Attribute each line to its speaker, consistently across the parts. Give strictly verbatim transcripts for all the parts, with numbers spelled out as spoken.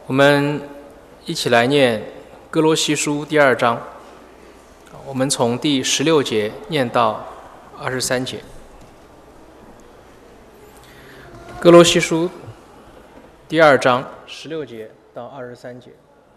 Speaker 1: 我们一起来念哥罗西书第二章，我们从第十六节念到二十三节。哥罗西书第二章十六节到二十三节。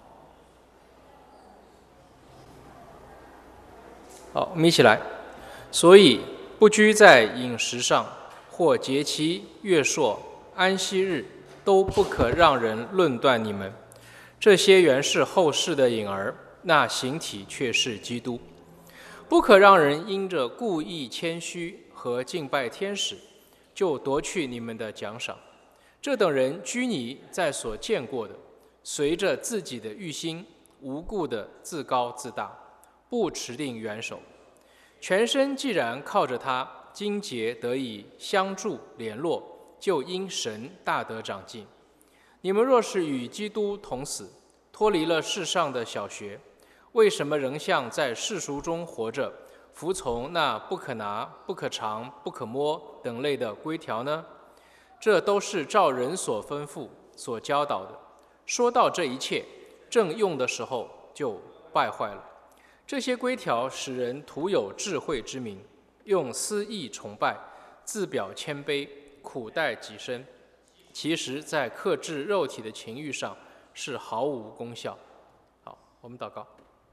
Speaker 1: 好，我们一起来。所以不拘在饮食上，或节期、月朔、安息日，都不可让人论断你们。这些原是后世的影儿，那形体却是基督。不可让人因着故意谦虚和敬拜天使，就夺去你们的奖赏。这等人拘泥在所见过的，随着自己的欲心，无故的自高自大，不持定元首。全身既然靠着他，筋节得以相助联络，就因神大得长进。你们若是与基督同死，脱离了世上的小学，为什么仍像在世俗中活着，服从那不可拿、不可尝、不可摸等类的规条呢？这都是照人所吩咐、所教导的。说到这一切，正用的时候就败坏了。这些规条使人徒有智慧之名，用私意崇拜，自表谦卑，苦待己身，其实在克制肉体的情欲上是毫无功效。好，我们祷告。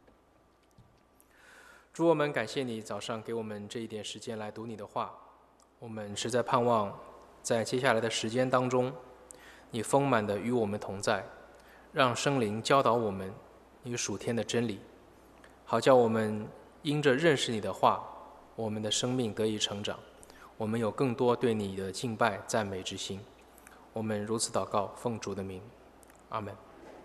Speaker 1: 主，我们感谢你早上给我们这一点时间来读你的话，我们实在盼望在接下来的时间当中，你丰满的与我们同在，让圣灵教导我们你属天的真理，好叫我们因着认识你的话，我们的生命得以成长，我们有更多对你的敬拜赞美之心。我们如此祷告，奉主的名，阿们。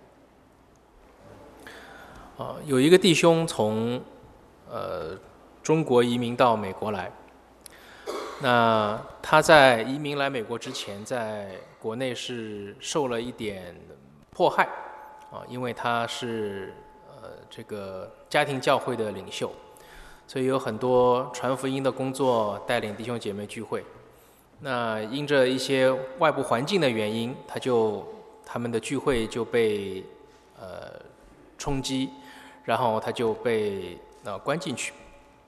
Speaker 1: 啊，有一个弟兄从呃中国移民到美国来，那他在移民来美国之前，在国内是受了一点迫害啊，因为他是呃这个家庭教会的领袖，所以有很多传福音的工作，带领弟兄姐妹聚会。那因着一些外部环境的原因，他就他们的聚会就被呃冲击，然后他就被呃关进去。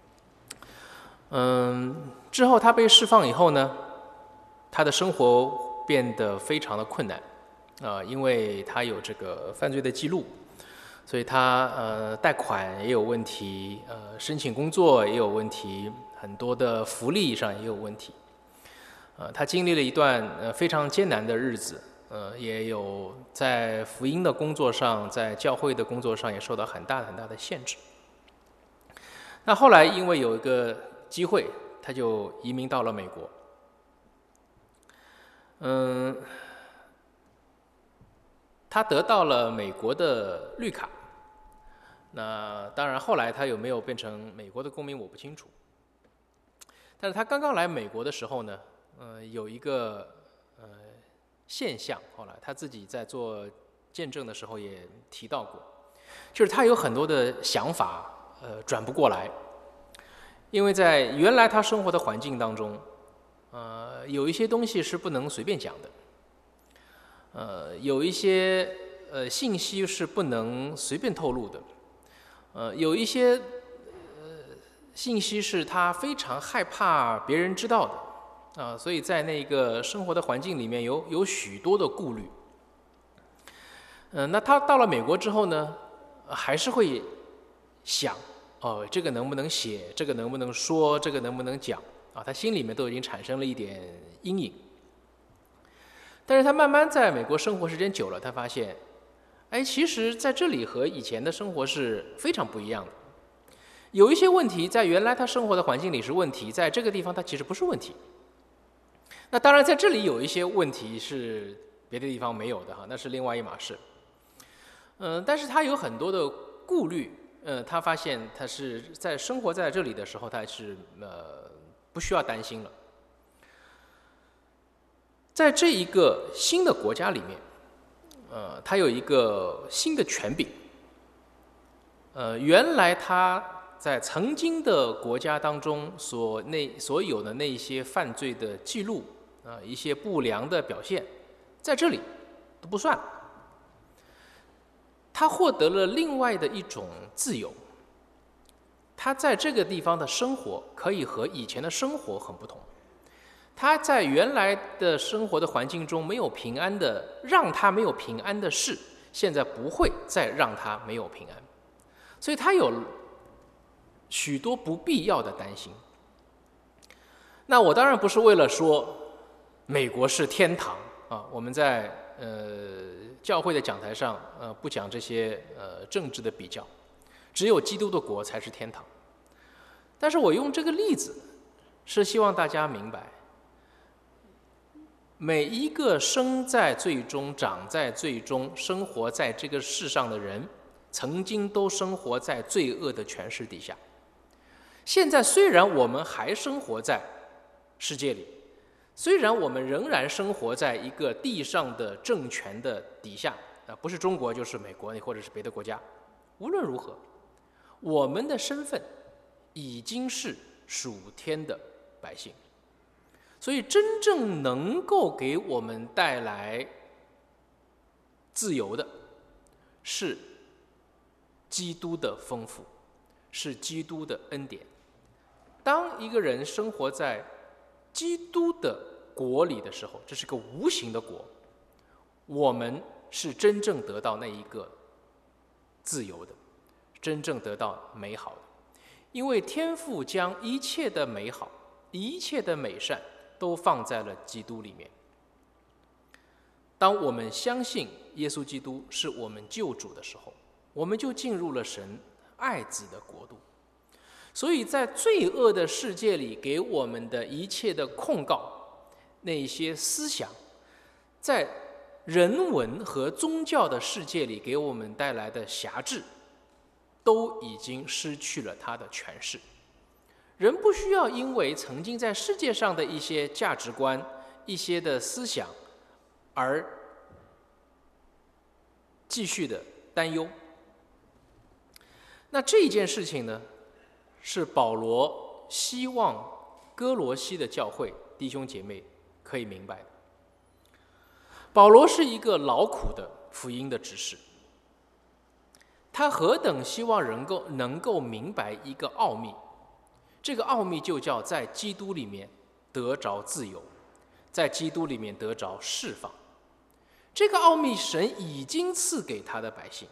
Speaker 1: 嗯，之后他被释放以后呢，他的生活变得非常的困难啊、呃，因为他有这个犯罪的记录，所以他呃贷款也有问题，呃申请工作也有问题，很多的福利上也有问题。呃，他经历了一段呃非常艰难的日子，呃，也有在福音的工作上，在教会的工作上也受到很大很大的限制。那后来因为有一个机会，他就移民到了美国。嗯，他得到了美国的绿卡。那当然，后来他有没有变成美国的公民，我不清楚。但是他刚刚来美国的时候呢，呃，有一个呃现象，后来他自己在做见证的时候也提到过，就是他有很多的想法，呃，转不过来，因为在原来他生活的环境当中，呃，有一些东西是不能随便讲的，呃，有一些呃信息是不能随便透露的，呃，有一些呃信息是他非常害怕别人知道的。啊，所以在那个生活的环境里面有有许多的顾虑。嗯、呃，那他到了美国之后呢，还是会想，哦，这个能不能写，这个能不能说，这个能不能讲啊？他心里面都已经产生了一点阴影。但是他慢慢在美国生活时间久了，他发现，哎，其实在这里和以前的生活是非常不一样的。有一些问题在原来他生活的环境里是问题，在这个地方他其实不是问题。那当然，在这里有一些问题是别的地方没有的哈，那是另外一码事。嗯、呃，但是他有很多的顾虑，呃，他发现他是在生活在这里的时候，他是呃不需要担心了。在这一个新的国家里面，呃，他有一个新的权柄。呃，原来他在曾经的国家当中所那所有的那些犯罪的记录。啊、呃，一些不良的表现，在这里都不算。 他获得了另外的一种自由。他在这个地方的生活可以和以前的生活很不同。他在原来的生活的环境中没有平安的，让他没有平安的事，现在不会再让他没有平安。所以他有许多不必要的担心。那我当然不是为了说美国是天堂啊，我们在呃教会的讲台上呃不讲这些呃政治的比较，只有基督的国才是天堂。但是我用这个例子是希望大家明白，每一个生在最终、长在最终、生活在这个世上的人，曾经都生活在罪恶的权势底下。现在虽然我们还生活在世界里，虽然我们仍然生活在一个地上的政权的底下，啊，不是中国就是美国或者是别的国家，无论如何，我们的身份已经是属天的百姓。所以真正能够给我们带来自由的是基督的丰富，是基督的恩典。当一个人生活在基督的国里的时候，这是个无形的国，我们是真正得到那一个自由的，真正得到美好的。因为天父将一切的美好、一切的美善都放在了基督里面。当我们相信耶稣基督是我们救主的时候，我们就进入了神爱子的国度。所以在罪恶的世界里给我们的一切的控告，那些思想，在人文和宗教的世界里给我们带来的辖制，都已经失去了它的权势。人不需要因为曾经在世界上的一些价值观、一些的思想而继续的担忧。那这件事情呢，是保罗希望哥罗西的教会弟兄姐妹可以明白的。保罗是一个劳苦的福音的执事，他何等希望人够能够明白一个奥秘，这个奥秘就叫在基督里面得着自由，在基督里面得着释放。这个奥秘神已经赐给他的百姓，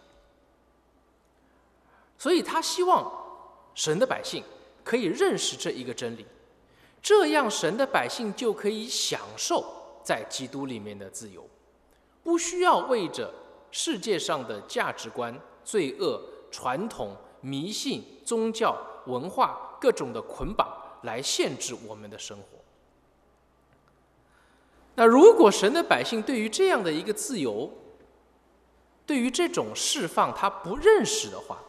Speaker 1: 所以他希望神的百姓可以认识这一个真理，这样神的百姓就可以享受在基督里面的自由，不需要为着世界上的价值观、罪恶、传统、迷信、宗教、文化各种的捆绑来限制我们的生活。那如果神的百姓对于这样的一个自由，对于这种释放他不认识的话，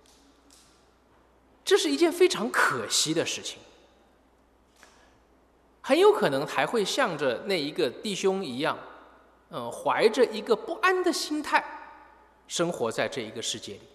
Speaker 1: 这是一件非常可惜的事情。很有可能还会像着那一个弟兄一样，呃，怀着一个不安的心态生活在这一个世界里。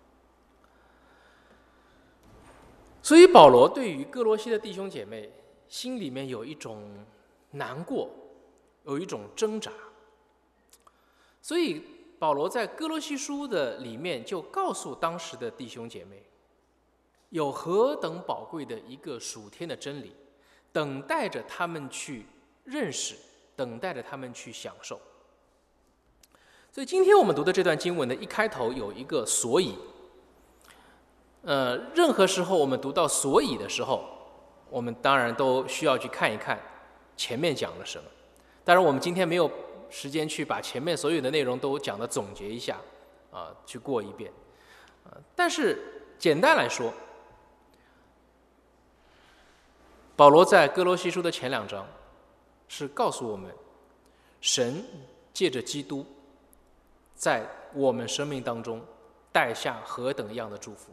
Speaker 1: 所以保罗对于哥罗西的弟兄姐妹心里面有一种难过，有一种挣扎。所以保罗在哥罗西书的里面就告诉当时的弟兄姐妹，有何等宝贵的一个属天的真理，等待着他们去认识，等待着他们去享受。所以今天我们读的这段经文的一开头有一个所以，呃，任何时候我们读到所以的时候，我们当然都需要去看一看前面讲了什么。当然我们今天没有时间去把前面所有的内容都讲的总结一下，啊、呃，去过一遍，啊、呃，但是简单来说，保罗在哥罗西书的前两章是告诉我们，神借着基督在我们生命当中带下何等样的祝福。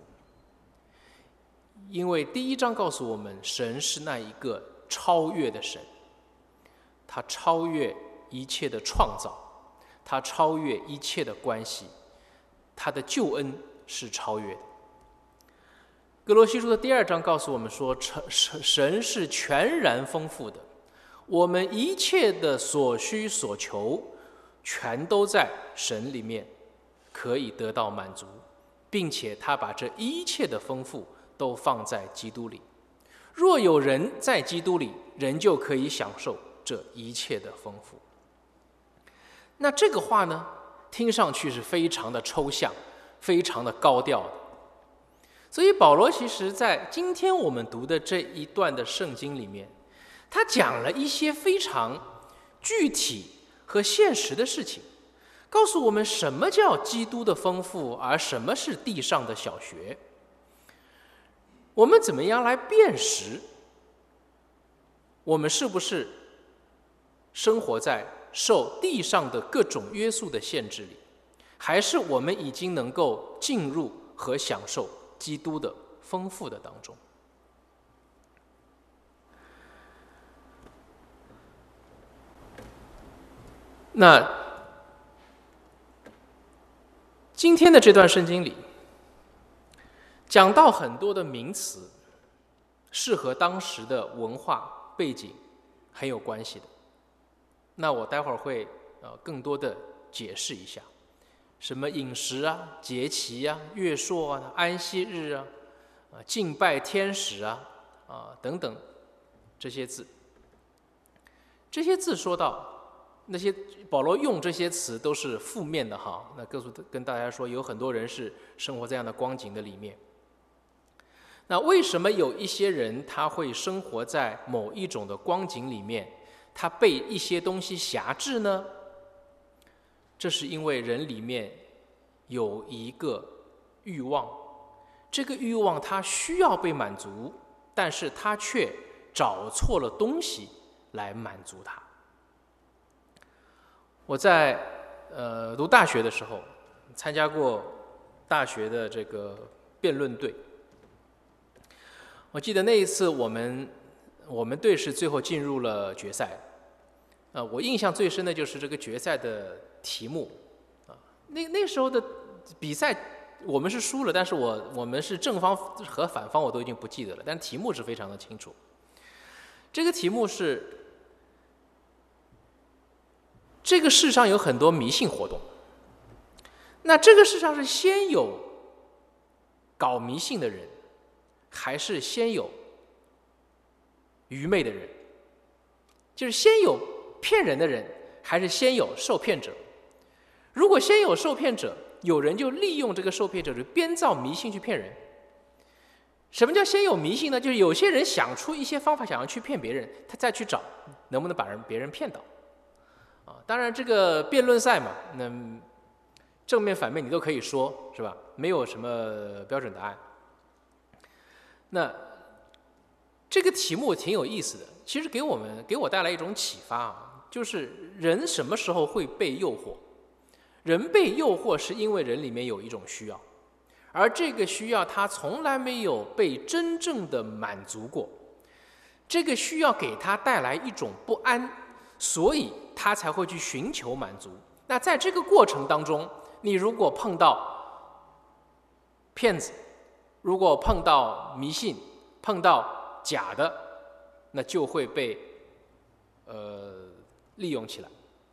Speaker 1: 因为第一章告诉我们，神是那一个超越的神，他超越一切的创造，他超越一切的关系，他的救恩是超越的。哥罗西书的第二章告诉我们说，神是全然丰富的，我们一切的所需所求全都在神里面可以得到满足，并且他把这一切的丰富都放在基督里。若有人在基督里，人就可以享受这一切的丰富。那这个话呢，听上去是非常的抽象，非常的高调的。所以保罗其实在今天我们读的这一段的圣经里面，他讲了一些非常具体和现实的事情，告诉我们什么叫基督的丰富，而什么是地上的小学。我们怎么样来辨识我们是不是生活在受地上的各种约束的限制里，还是我们已经能够进入和享受基督的丰富的当中。那今天的这段圣经里讲到很多的名词，是和当时的文化背景很有关系的。那我待会儿会呃更多的解释一下，什么饮食啊、节期啊、月朔啊、安息日啊、啊敬拜天使啊啊等等这些字。这些字说到那些保罗用这些词都是负面的哈，那告诉跟大家说，有很多人是生活在这样的光景的里面。那为什么有一些人他会生活在某一种的光景里面，他被一些东西辖制呢？这是因为人里面有一个欲望，这个欲望他需要被满足，但是他却找错了东西来满足他。我在呃读大学的时候参加过大学的这个辩论队，我记得那一次我们我们队是最后进入了决赛，呃，我印象最深的就是这个决赛的题目，啊，那那时候的比赛我们是输了，但是我我们是正方和反方我都已经不记得了，但题目是非常的清楚。这个题目是：这个世上有很多迷信活动，那这个世上是先有搞迷信的人，还是先有愚昧的人？就是先有骗人的人，还是先有受骗者？如果先有受骗者，有人就利用这个受骗者去编造迷信去骗人。什么叫先有迷信呢？就是有些人想出一些方法想要去骗别人，他再去找能不能把人别人骗到。啊，当然这个辩论赛嘛，那正面反面你都可以说，是吧？没有什么标准答案。那这个题目挺有意思的，其实给我们给我带来一种启发啊，就是人什么时候会被诱惑？人被诱惑是因为人里面有一种需要，而这个需要他从来没有被真正的满足过，这个需要给他带来一种不安，所以他才会去寻求满足。那在这个过程当中，你如果碰到骗子，如果碰到迷信，碰到假的，那就会被呃利用起来。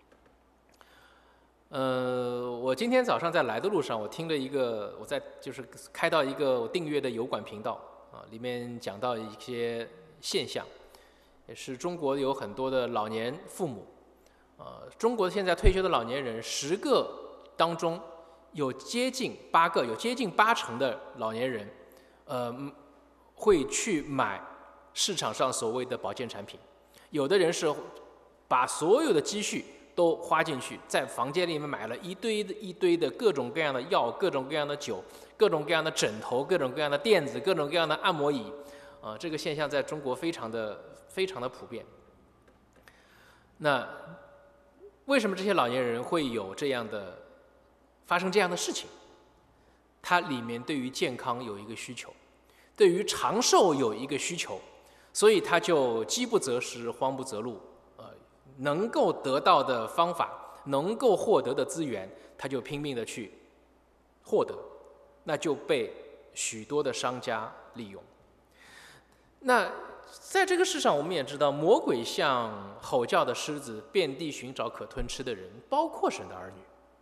Speaker 1: 呃，我今天早上在来的路上，我听了一个，我在就是开到一个我订阅的油管频道啊，里面讲到一些现象，也是中国有很多的老年父母，呃，中国现在退休的老年人，十个当中有接近八个，有接近八成的老年人，呃，会去买市场上所谓的保健产品，有的人是把所有的积蓄都花进去，在房间里面买了一堆的一堆的各种各样的药、各种各样的酒、各种各样的枕头、各种各样的垫子、各种各样的按摩椅，啊、呃，这个现象在中国非常的非常的普遍。那为什么这些老年人会有这样的发生这样的事情？它里面对于健康有一个需求，对于长寿有一个需求，所以他就饥不择食，荒不择路。能够得到的方法，能够获得的资源，他就拼命的去获得，那就被许多的商家利用。那在这个世上，我们也知道，魔鬼像吼叫的狮子，遍地寻找可吞吃的人，包括神的儿女。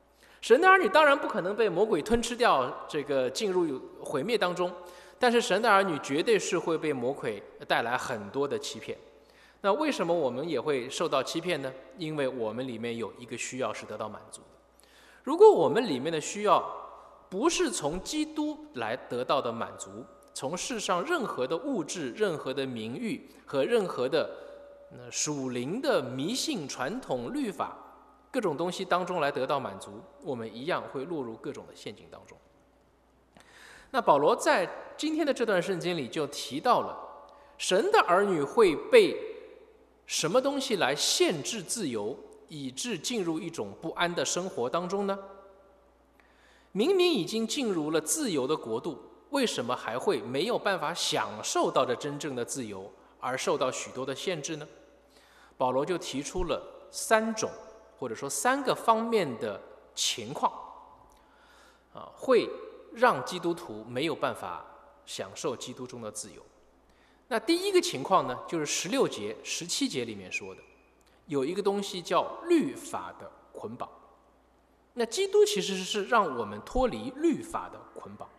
Speaker 1: 神的儿女当然不可能被魔鬼吞吃掉，这个进入毁灭当中，但是神的儿女绝对是会被魔鬼带来很多的欺骗。那为什么我们也会受到欺骗呢？因为我们里面有一个需要是得到满足的。如果我们里面的需要不是从基督来得到的满足，从世上任何的物质、任何的名誉和任何的呃属灵的迷信、传统、律法各种东西当中来得到满足，我们一样会落入各种的陷阱当中。那保罗在今天的这段圣经里就提到了，神的儿女会被什么东西来限制自由，以致进入一种不安的生活当中呢？明明已经进入了自由的国度，为什么还会没有办法享受到的真正的自由，而受到许多的限制呢？保罗就提出了三种或者说三个方面的情况，啊，会让基督徒没有办法享受基督中的自由。那第一个情况呢，就是十六节、十七节里面说的，有一个东西叫律法的捆绑。那基督其实是让我们脱离律法的捆绑。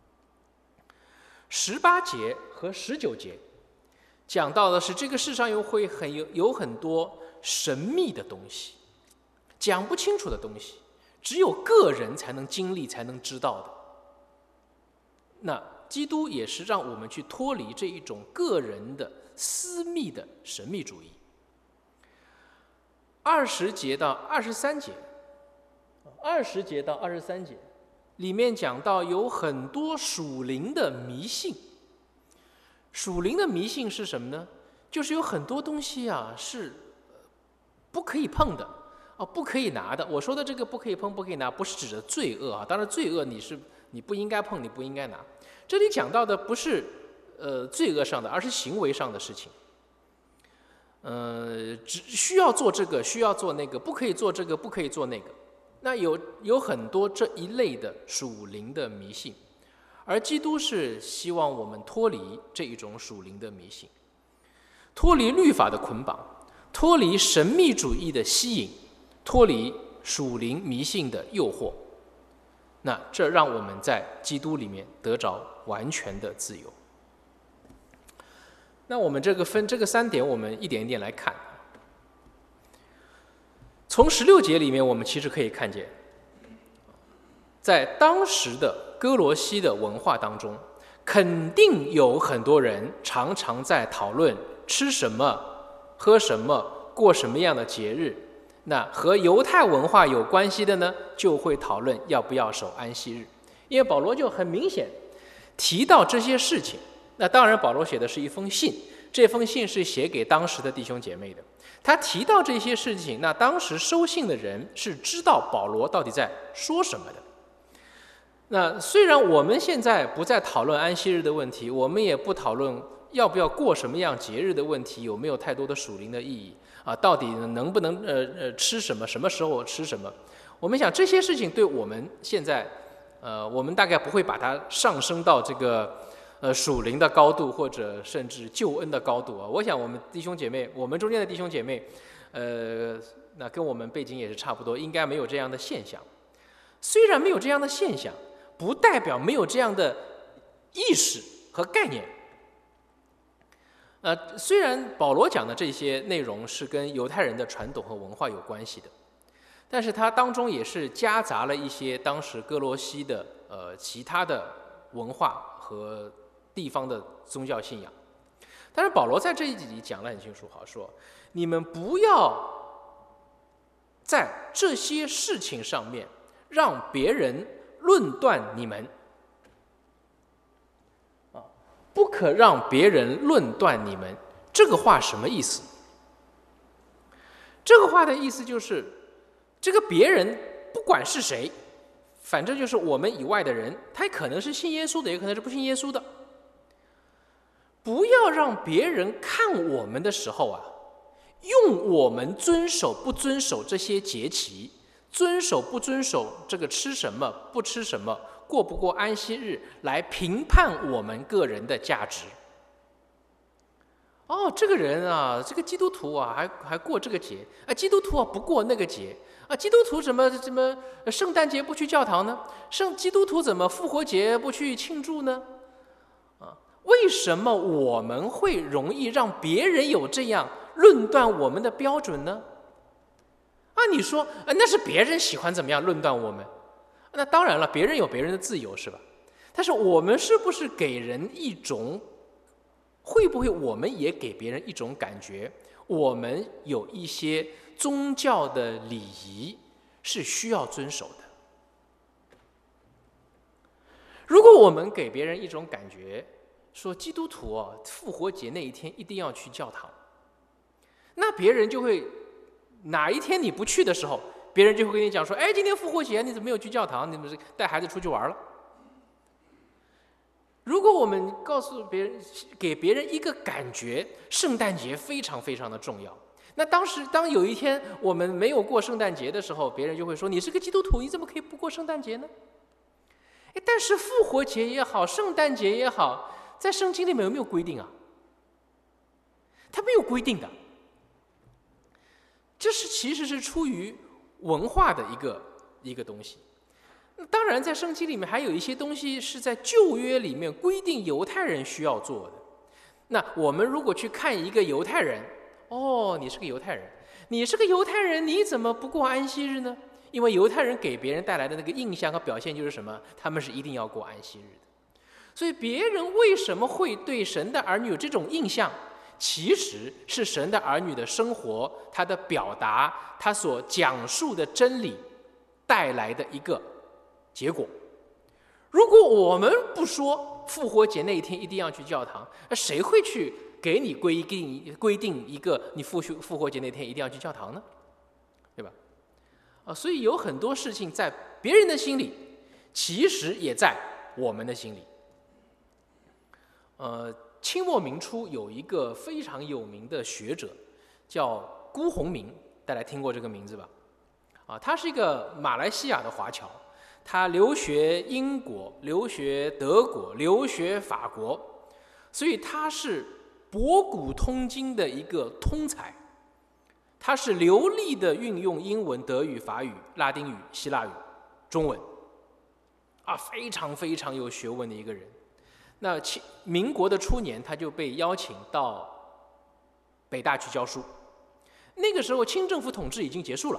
Speaker 1: 十八节和十九节讲到的是这个世上又会很有有很多神秘的东西，讲不清楚的东西，只有个人才能经历、才能知道的。那基督也是让我们去脱离这一种个人的私密的神秘主义。二十节到二十三节，二十节到二十三节里面讲到有很多属灵的迷信。属灵的迷信是什么呢？就是有很多东西啊是不可以碰的，哦，不可以拿的。我说的这个不可以碰、不可以拿，不是指的罪恶啊。当然，罪恶你是你不应该碰，你不应该拿。这里讲到的不是呃罪恶上的，而是行为上的事情。呃，只需要做这个，需要做那个，不可以做这个，不可以做那个。那有有很多这一类的属灵的迷信，而基督是希望我们脱离这一种属灵的迷信，脱离律法的捆绑，脱离神秘主义的吸引，脱离属灵迷信的诱惑。那这让我们在基督里面得着完全的自由。那我们这个分这个三点，我们一点一点来看。从十六节里面，我们其实可以看见，在当时的哥罗西的文化当中，肯定有很多人常常在讨论吃什么、喝什么、过什么样的节日。那和犹太文化有关系的呢，就会讨论要不要守安息日，因为保罗就很明显提到这些事情。那当然，保罗写的是一封信，这封信是写给当时的弟兄姐妹的。他提到这些事情，那当时收信的人是知道保罗到底在说什么的。那虽然我们现在不再讨论安息日的问题，我们也不讨论要不要过什么样节日的问题，有没有太多的属灵的意义啊？到底能不能呃呃吃什么，什么时候吃什么？我们想这些事情对我们现在，呃，我们大概不会把它上升到这个呃属灵的高度，或者甚至救恩的高度啊。我想我们弟兄姐妹，我们中间的弟兄姐妹，呃，那跟我们背景也是差不多，应该没有这样的现象。虽然没有这样的现象，不代表没有这样的意识和概念。呃，虽然保罗讲的这些内容是跟犹太人的传统和文化有关系的，但是它当中也是夹杂了一些当时哥罗西的呃其他的文化和地方的宗教信仰。但是保罗在这一集里讲得很清楚，好说，你们不要在这些事情上面让别人论断你们。不可让别人论断你们，这个话什么意思？这个话的意思就是，这个别人不管是谁，反正就是我们以外的人，他可能是信耶稣的，也可能是不信耶稣的。不要让别人看我们的时候啊，用我们遵守不遵守这些节期，遵守不遵守这个吃什么不吃什么，过不过安息日来评判我们个人的价值。 哦，这个人啊，这个基督徒啊，还还过这个节啊，基督徒啊不过那个节啊，基督徒怎么怎么圣诞节不去教堂呢？圣基督徒怎么复活节不去庆祝呢？啊，为什么我们会容易让别人有这样论断我们的标准呢？啊，你说，啊，那是别人喜欢怎么样论断我们？那当然了，别人有别人的自由，是吧？但是我们是不是给人一种，会不会我们也给别人一种感觉，我们有一些宗教的礼仪是需要遵守的？如果我们给别人一种感觉，说基督徒啊，复活节那一天一定要去教堂，那别人就会哪一天你不去的时候，别人就会跟你讲说，哎，今天复活节你怎么没有去教堂？你们是带孩子出去玩了？如果我们告诉别人，给别人一个感觉，圣诞节非常非常的重要，那当时当有一天我们没有过圣诞节的时候，别人就会说，你是个基督徒，你怎么可以不过圣诞节呢？哎，但是复活节也好，圣诞节也好，在圣经里面有没有规定啊？它没有规定的。这是其实是出于文化的一个一个东西。当然，在圣经里面还有一些东西是在旧约里面规定犹太人需要做的。那我们如果去看一个犹太人，哦，你是个犹太人，你是个犹太人，你怎么不过安息日呢？因为犹太人给别人带来的那个印象和表现就是什么？他们是一定要过安息日的。所以别人为什么会对神的儿女有这种印象？其实是神的儿女的生活，他的表达，他所讲述的真理带来的一个结果。如果我们不说复活节那一天一定要去教堂，那谁会去给你规定规定一个你复复活节那天一定要去教堂呢？对吧？啊，所以有很多事情在别人的心里，其实也在我们的心里。呃，清末民初有一个非常有名的学者，叫辜鸿铭，大家听过这个名字吧？啊，他是一个马来西亚的华侨，他留学英国、留学德国、留学法国，所以他是博古通今的一个通才。他是流利的运用英文、德语、法语、拉丁语、希腊语、中文，啊，非常非常有学问的一个人。那民国的初年，他就被邀请到北大去教书。那个时候，清政府统治已经结束了。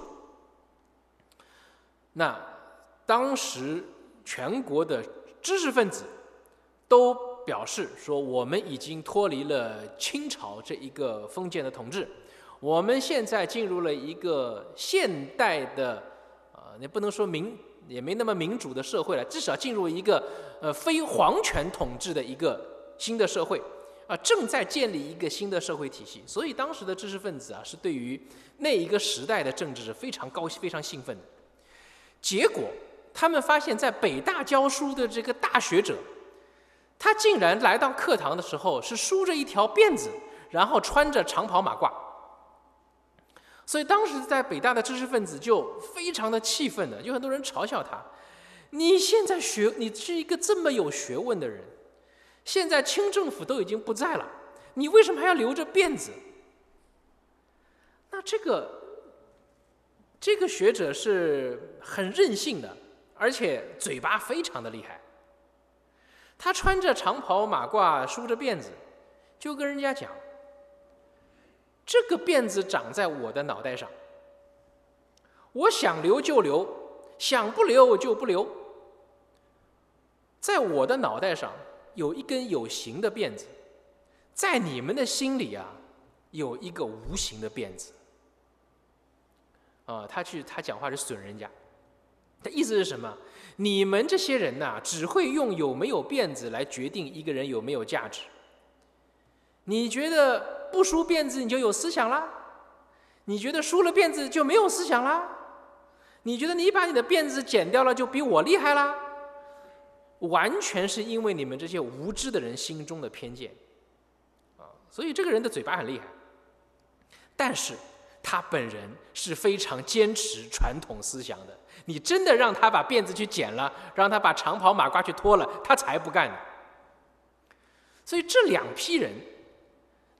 Speaker 1: 那当时全国的知识分子都表示说，我们已经脱离了清朝这一个封建的统治，我们现在进入了一个现代的，呃，也不能说民。也没那么民主的社会了，至少进入一个呃非皇权统治的一个新的社会啊，正在建立一个新的社会体系。所以当时的知识分子啊，是对于那一个时代的政治是非常高、非常兴奋的。结果他们发现，在北大教书的这个大学者，他竟然来到课堂的时候是梳着一条辫子，然后穿着长袍马褂。所以当时在北大的知识分子就非常的气愤的，有很多人嘲笑他：你现在学，你是一个这么有学问的人，现在清政府都已经不在了，你为什么还要留着辫子？那这个这个学者是很任性的，而且嘴巴非常的厉害。他穿着长袍马褂，梳着辫子，就跟人家讲，这个辫子长在我的脑袋上，我想留就留，想不留就不留。在我的脑袋上有一根有形的辫子，在你们的心里啊，有一个无形的辫子。啊、呃，他去他讲话是损人家，他意思是什么？你们这些人呐、啊，只会用有没有辫子来决定一个人有没有价值。你觉得不梳辫子你就有思想啦？你觉得梳了辫子就没有思想啦？你觉得你把你的辫子剪掉了就比我厉害啦？完全是因为你们这些无知的人心中的偏见啊！所以这个人的嘴巴很厉害，但是他本人是非常坚持传统思想的。你真的让他把辫子去剪了，让他把长袍马褂去脱了，他才不干呢。所以这两批人，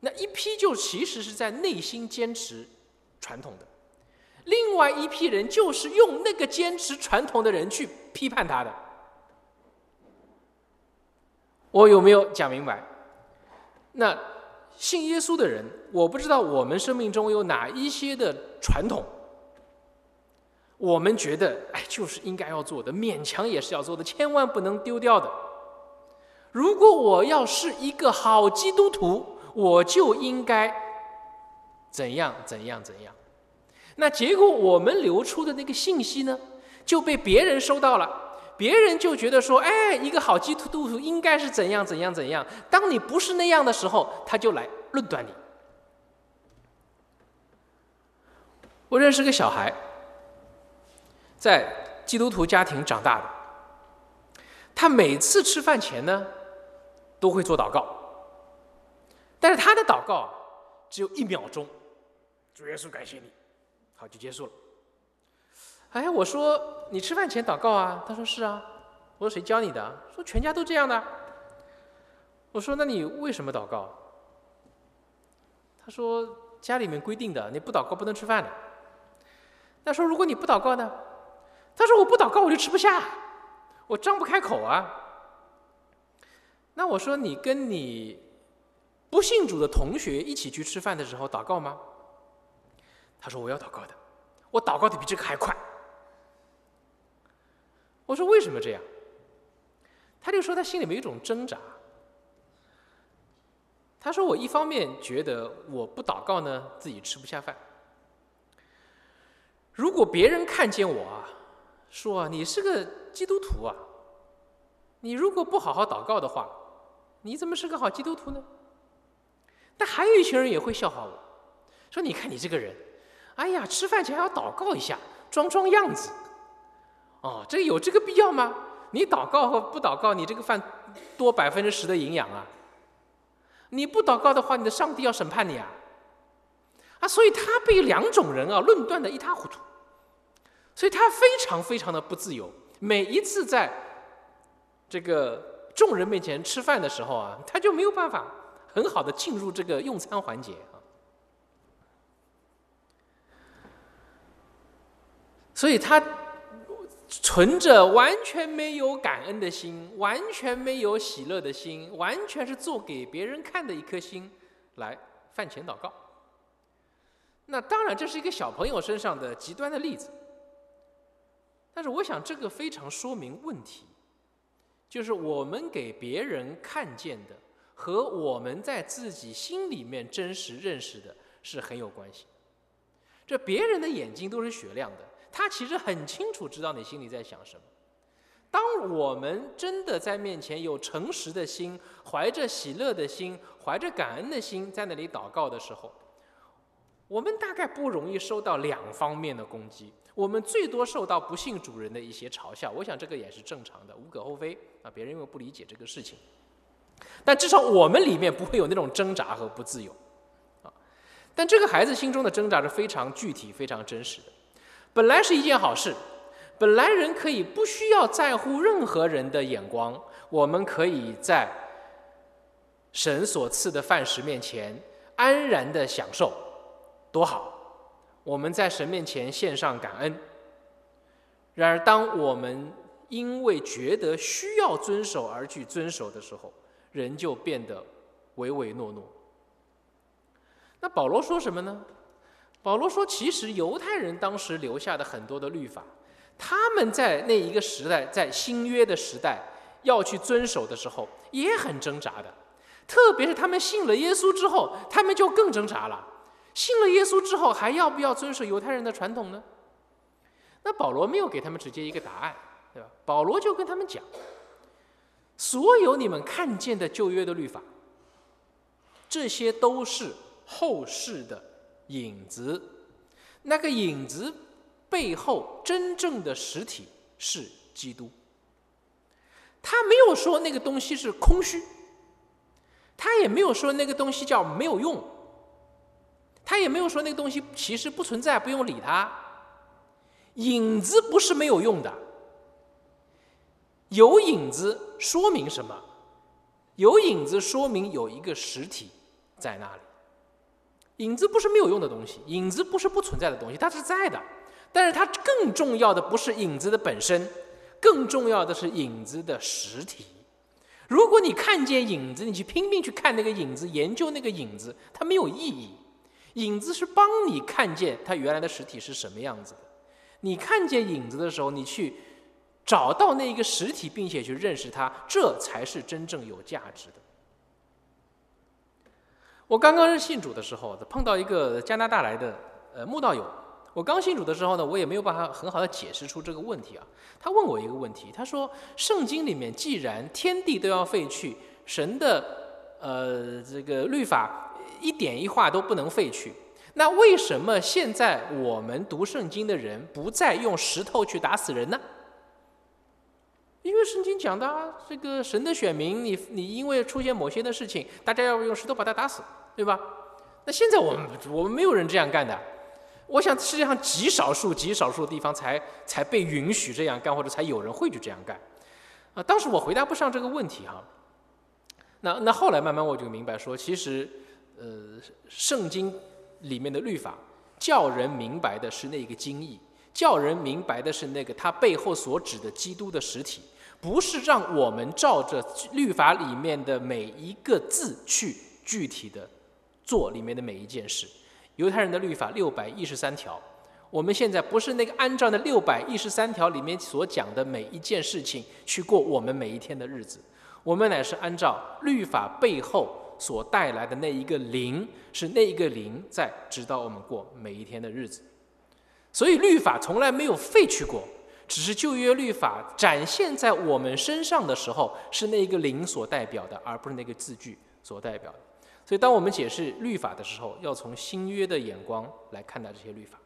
Speaker 1: 那一批就其实是在内心坚持传统的，另外一批人就是用那个坚持传统的人去批判他的。我有没有讲明白？那信耶稣的人，我不知道我们生命中有哪一些的传统，我们觉得哎就是应该要做的，勉强也是要做的，千万不能丢掉的。如果我要是一个好基督徒，我就应该怎样怎样怎样。那结果我们流出的那个信息呢，就被别人收到了，别人就觉得说，哎，一个好基督徒应该是怎样怎样怎样。当你不是那样的时候，他就来论断你。我认识个小孩，在基督徒家庭长大的，他每次吃饭前呢，都会做祷告，但是他的祷告啊，只有一秒钟，主耶稣感谢你，好就结束了。哎，我说你吃饭前祷告啊？他说是啊。我说谁教你的？说全家都这样的。我说那你为什么祷告？他说家里面规定的，你不祷告不能吃饭的。那说如果你不祷告呢？他说我不祷告我就吃不下，我张不开口啊。那我说你跟你不信主的同学一起去吃饭的时候祷告吗？他说我要祷告的，我祷告的比这个还快。我说为什么这样？他就说他心里面有一种挣扎。他说我一方面觉得我不祷告呢，自己吃不下饭。如果别人看见我啊，说啊你是个基督徒啊，你如果不好好祷告的话，你怎么是个好基督徒呢？但还有一群人也会笑话我，说你看你这个人，哎呀，吃饭前还要祷告一下，装装样子。哦，这有这个必要吗？你祷告和不祷告，你这个饭多百分之十的营养啊！你不祷告的话，你的上帝要审判你啊！啊，所以他被两种人啊论断的一塌糊涂，所以他非常非常的不自由。每一次在这个众人面前吃饭的时候啊，他就没有办法很好的进入这个用餐环节啊。所以他存着完全没有感恩的心，完全没有喜乐的心，完全是做给别人看的一颗心来饭前祷告。那当然这是一个小朋友身上的极端的例子，但是我想这个非常说明问题，就是我们给别人看见的和我们在自己心里面真实认识的是很有关系。这别人的眼睛都是雪亮的，他其实很清楚知道你心里在想什么。当我们真的在面前有诚实的心，怀着喜乐的心，怀着感恩的心在那里祷告的时候，我们大概不容易受到两方面的攻击，我们最多受到不信主人的一些嘲笑，我想这个也是正常的，无可厚非啊。别人因为不理解这个事情，但至少我们里面不会有那种挣扎和不自由啊。但这个孩子心中的挣扎是非常具体、非常真实的。本来是一件好事，本来人可以不需要在乎任何人的眼光，我们可以在神所赐的饭食面前安然的享受，多好！我们在神面前献上感恩。然而当我们因为觉得需要遵守而去遵守的时候，人就变得唯唯诺诺。那保罗说什么呢？保罗说其实犹太人当时留下的很多的律法，他们在那一个时代，在新约的时代要去遵守的时候也很挣扎的，特别是他们信了耶稣之后，他们就更挣扎了。信了耶稣之后还要不要遵守犹太人的传统呢？那保罗没有给他们直接一个答案，对吧？保罗就跟他们讲，所有你们看见的旧约的律法，这些都是后世的影子，那个影子背后真正的实体是基督。他没有说那个东西是空虚，他也没有说那个东西叫没有用，他也没有说那个东西其实不存在，不用理它。影子不是没有用的，有影子说明什么？有影子说明有一个实体在那里。 影子不是没有用的东西，影子不是不存在的东西，它是在的。但是它更重要的不是影子的本身，更重要的是影子的实体。如果你看见影子，你去拼命去看那个影子，研究那个影子，它没有意义。影子是帮你看见它原来的实体是什么样子的。你看见影子的时候，你去找到那个实体，并且去认识它，这才是真正有价值的。我刚刚信主的时候，碰到一个加拿大来的呃慕道友。我刚信主的时候呢，我也没有办法很好的解释出这个问题啊。他问我一个问题，他说：圣经里面既然天地都要废去，神的呃这个律法一点一画都不能废去，那为什么现在我们读圣经的人不再用石头去打死人呢？因为圣经讲的啊，这个神的选民，你你因为出现某些的事情，大家要用石头把他打死，对吧？那现在我们我们没有人这样干的。我想世界上极少数极少数的地方才才被允许这样干，或者才有人会去这样干啊。当时我回答不上这个问题哈。那那后来慢慢我就明白说，其实呃圣经里面的律法叫人明白的是那个经义，叫人明白的是那个它背后所指的基督的实体，不是让我们照着律法里面的每一个字去具体的做里面的每一件事。犹太人的律法六百一十三条，我们现在不是那个按照那六百一十三条里面所讲的每一件事情去过我们每一天的日子，我们乃是按照律法背后所带来的那一个灵，是那一个灵在指导我们过每一天的日子。所以律法从来没有废去过，只是旧约律法展现在我们身上的时候，是那一个灵所代表的，而不是那个字句所代表的。所以当我们解释律法的时候，要从新约的眼光来看待这些律法。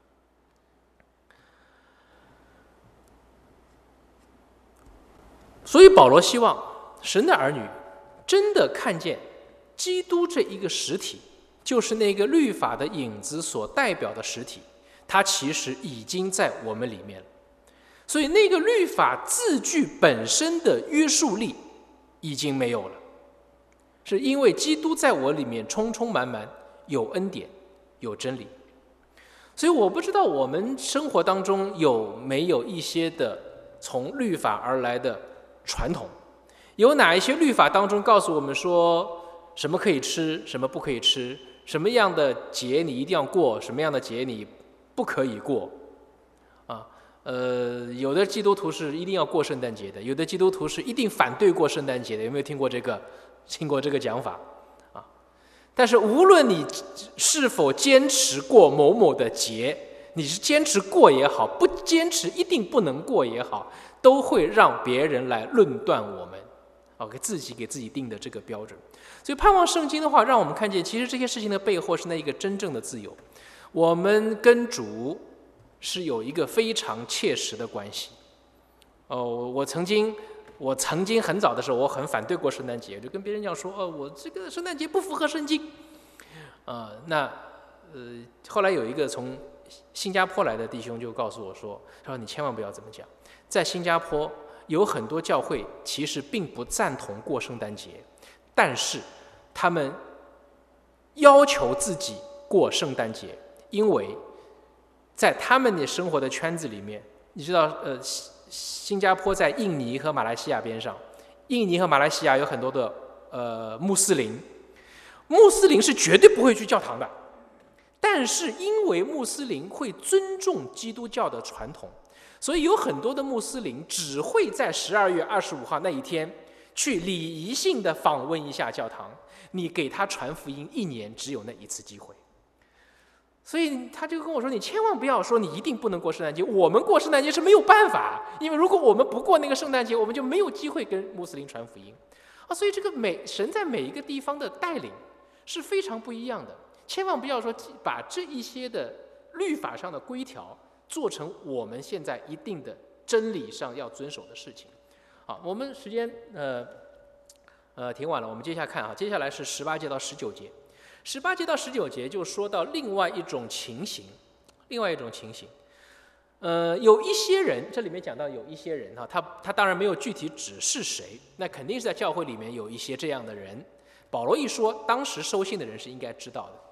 Speaker 1: 所以保罗希望神的儿女真的看见基督这一个实体，就是那个律法的影子所代表的实体，它其实已经在我们里面了。所以那个律法字句本身的约束力已经没有了，是因为基督在我里面充充满满，有恩典，有真理。所以我不知道我们生活当中有没有一些的从律法而来的传统，有哪一些律法当中告诉我们说什么可以吃，什么不可以吃，什么样的节你一定要过，什么样的节你不可以过啊？呃，有的基督徒是一定要过圣诞节的，有的基督徒是一定反对过圣诞节的。有没有听过这个？听过这个讲法啊？但是无论你是否坚持过某某的节，你是坚持过也好，不坚持一定不能过也好，都会让别人来论断我们啊，给自己给自己定的这个标准。所以盼望圣经的话，让我们看见其实这些事情的背后是那一个真正的自由。我们跟主是有一个非常切实的关系。哦，我曾经我曾经很早的时候，我很反对过圣诞节，就跟别人讲说，哦，我这个圣诞节不符合圣经。啊、呃，那呃，后来有一个从新加坡来的弟兄就告诉我说，他说你千万不要这么讲，在新加坡有很多教会其实并不赞同过圣诞节，但是他们要求自己过圣诞节，因为在他们的生活的圈子里面，你知道，呃，新加坡在印尼和马来西亚边上，印尼和马来西亚有很多的呃穆斯林，穆斯林是绝对不会去教堂的，但是因为穆斯林会尊重基督教的传统，所以有很多的穆斯林只会在十二月二十五号那一天去礼仪性的访问一下教堂，你给他传福音一年只有那一次机会。所以他就跟我说，你千万不要说你一定不能过圣诞节，我们过圣诞节是没有办法，因为如果我们不过那个圣诞节，我们就没有机会跟穆斯林传福音啊。所以这个每神在每一个地方的带领是非常不一样的，千万不要说把这一些的律法上的规条做成我们现在一定的真理上要遵守的事情。好，我们时间呃呃挺晚了，我们接下来看啊，接下来是十八节到十九节。十八节到十九节就说到另外一种情形，另外一种情形，呃，有一些人，这里面讲到有一些人哈，他他当然没有具体指是谁，那肯定是在教会里面有一些这样的人。保罗一说，当时收信的人是应该知道的。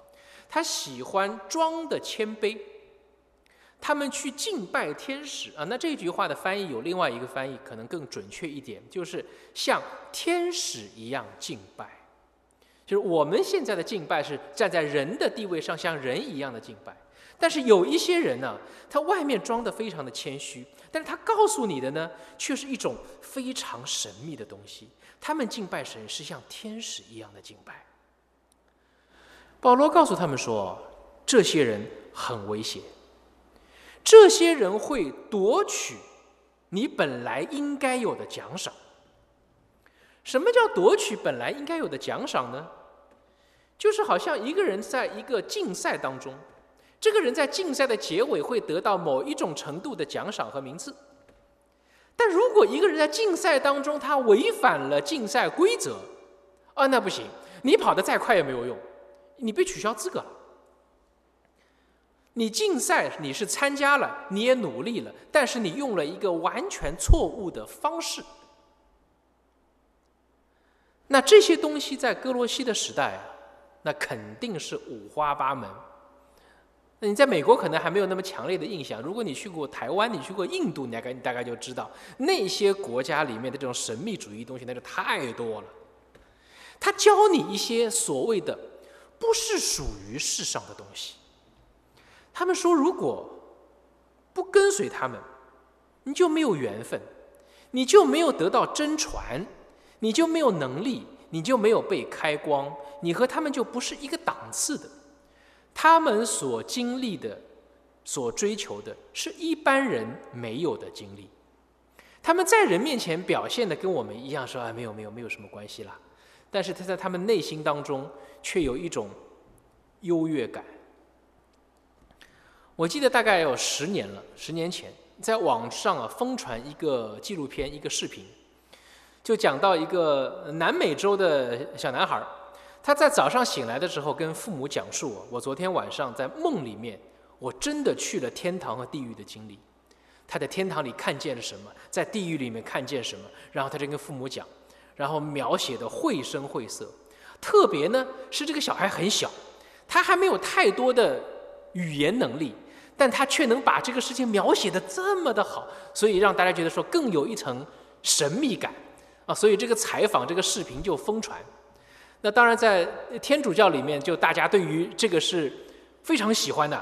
Speaker 1: 他喜欢装的谦卑，他们去敬拜天使啊。那这句话的翻译有另外一个翻译可能更准确一点，就是像天使一样敬拜。就是我们现在的敬拜是站在人的地位上，像人一样的敬拜。但是有一些人呢，他外面装得非常的谦虚，但是他告诉你的呢，却是一种非常神秘的东西。他们敬拜神是像天使一样的敬拜。保罗告诉他们说，这些人很危险，这些人会夺取你本来应该有的奖赏。什么叫夺取本来应该有的奖赏呢？就是好像一个人在一个竞赛当中，这个人在竞赛的结尾会得到某一种程度的奖赏和名次。但如果一个人在竞赛当中他违反了竞赛规则，啊，那不行，你跑得再快也没有用，你被取消资格了。你竞赛你是参加了，你也努力了，但是你用了一个完全错误的方式。那这些东西在哥罗西的时代啊，那肯定是五花八门。那你在美国可能还没有那么强烈的印象，如果你去过台湾，你去过印度，你大概你大概就知道那些国家里面的这种神秘主义东西那就太多了。他教你一些所谓的不是属于世上的东西。他们说，如果不跟随他们，你就没有缘分，你就没有得到真传，你就没有能力，你就没有被开光，你和他们就不是一个档次的。他们所经历的、所追求的，是一般人没有的经历。他们在人面前表现的跟我们一样，说啊，没有没有没有什么关系啦。但是他在他们内心当中却有一种优越感。我记得大概有十年了，十年前在网上啊疯传一个纪录片，一个视频，就讲到一个南美洲的小男孩。他在早上醒来的时候跟父母讲述，我昨天晚上在梦里面我真的去了天堂和地狱的经历。他在天堂里看见了什么，在地狱里面看见什么，然后他就跟父母讲，然后描写的绘声绘色。特别呢是这个小孩很小，他还没有太多的语言能力，但他却能把这个事情描写的这么的好，所以让大家觉得说更有一层神秘感啊。所以这个采访这个视频就疯传。那当然在天主教里面，就大家对于这个是非常喜欢的。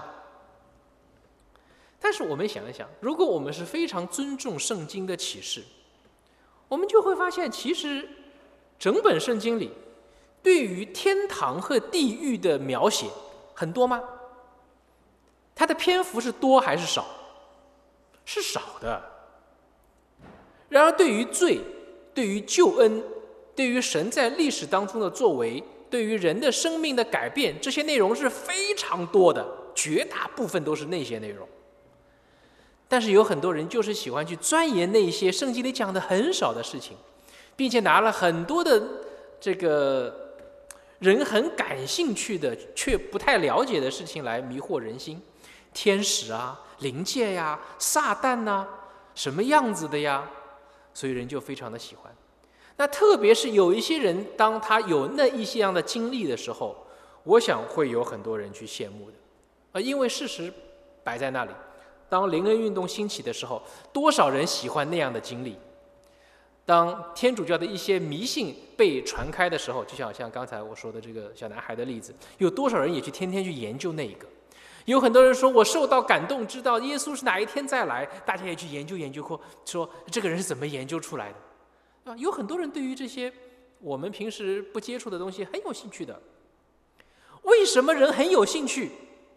Speaker 1: 但是我们想一想，如果我们是非常尊重圣经的启示，我们就会发现，其实整本圣经里对于天堂和地狱的描写很多吗？它的篇幅是多还是少？是少的。然而对于罪，对于救恩，对于神在历史当中的作为，对于人的生命的改变，这些内容是非常多的，绝大部分都是那些内容。但是有很多人就是喜欢去钻研那些圣经里讲的很少的事情，并且拿了很多的这个人很感兴趣的却不太了解的事情来迷惑人心。天使啊，灵界呀，撒旦啊，什么样子的呀，所以人就非常的喜欢。那特别是有一些人，当他有那一些样的经历的时候，我想会有很多人去羡慕的，啊，因为事实摆在那里。当灵恩运动兴起的时候，多少人喜欢那样的经历？当天主教的一些迷信被传开的时候，就像像刚才我说的这个小男孩的例子，有多少人也去天天去研究那一个？有很多人说我受到感动，知道耶稣是哪一天再来，大家也去研究研究过，说这个人是怎么研究出来的。啊，有很多人对于这些我们平时不接触的东西很有兴趣的。为什么人很有兴趣？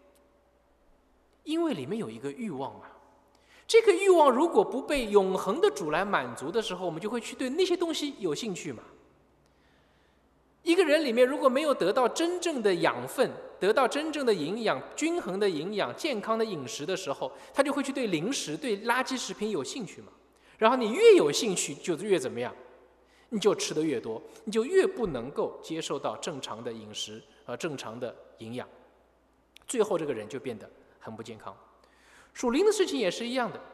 Speaker 1: 因为里面有一个欲望嘛。这个欲望如果不被永恒的主来满足的时候，我们就会去对那些东西有兴趣嘛。一个人里面如果没有得到真正的养分，得到真正的营养，均衡的营养，健康的饮食的时候，他就会去对零食、对垃圾食品有兴趣嘛。然后你越有兴趣，就越怎么样？你就吃得越多，你就越不能够接受到正常的饮食和正常的营养，最后这个人就变得很不健康。属灵的事情也是一样的。